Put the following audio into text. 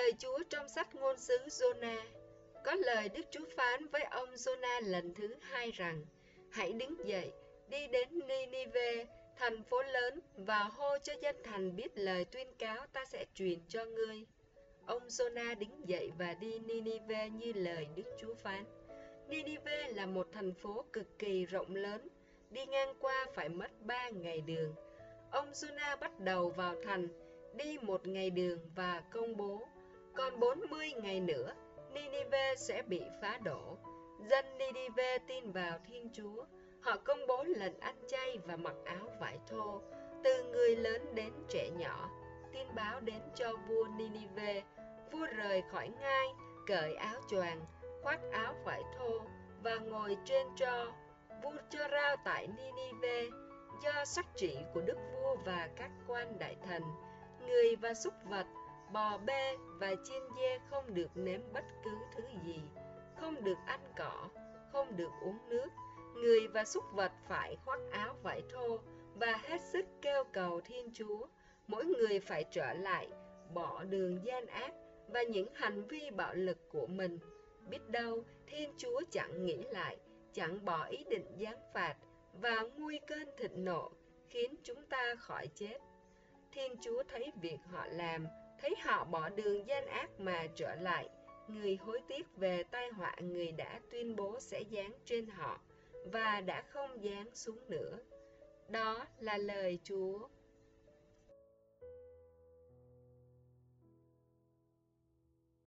Lời Chúa trong sách ngôn sứ Giô-na. Có lời Đức Chúa phán với ông Giô-na lần thứ 2 rằng: hãy đứng dậy, đi đến Ni-ni-vê, thành phố lớn, và hô cho dân thành biết lời tuyên cáo ta sẽ truyền cho ngươi. Ông Giô-na đứng dậy và đi Ni-ni-vê như lời Đức Chúa phán. Ni-ni-vê là một thành phố cực kỳ rộng lớn, đi ngang qua phải mất 3 ngày đường. Ông Giô-na bắt đầu vào thành, đi 1 ngày đường và công bố: còn 40 ngày nữa, Ni-ni-vê sẽ bị phá đổ. Dân Ni-ni-vê tin vào Thiên Chúa. Họ công bố lệnh ăn chay và mặc áo vải thô, từ người lớn đến trẻ nhỏ. Tin báo đến cho vua Ni-ni-vê. Vua rời khỏi ngai, cởi áo choàng, khoác áo vải thô và ngồi trên tro. Vua cho rao tại Ni-ni-vê, do sắc trị của đức vua và các quan đại thần, người và súc vật, bò bê và chiên dê không được nếm bất cứ thứ gì, không được ăn cỏ, không được uống nước. Người và súc vật phải khoác áo vải thô và hết sức kêu cầu Thiên Chúa. Mỗi người phải trở lại, bỏ đường gian ác và những hành vi bạo lực của mình. Biết đâu Thiên Chúa chẳng nghĩ lại, chẳng bỏ ý định giáng phạt và nguôi cơn thịnh nộ, khiến chúng ta khỏi chết. Thiên Chúa thấy việc họ làm, thấy họ bỏ đường gian ác mà trở lại. Người hối tiếc về tai họa người đã tuyên bố sẽ giáng trên họ, và đã không giáng xuống nữa. Đó là lời Chúa.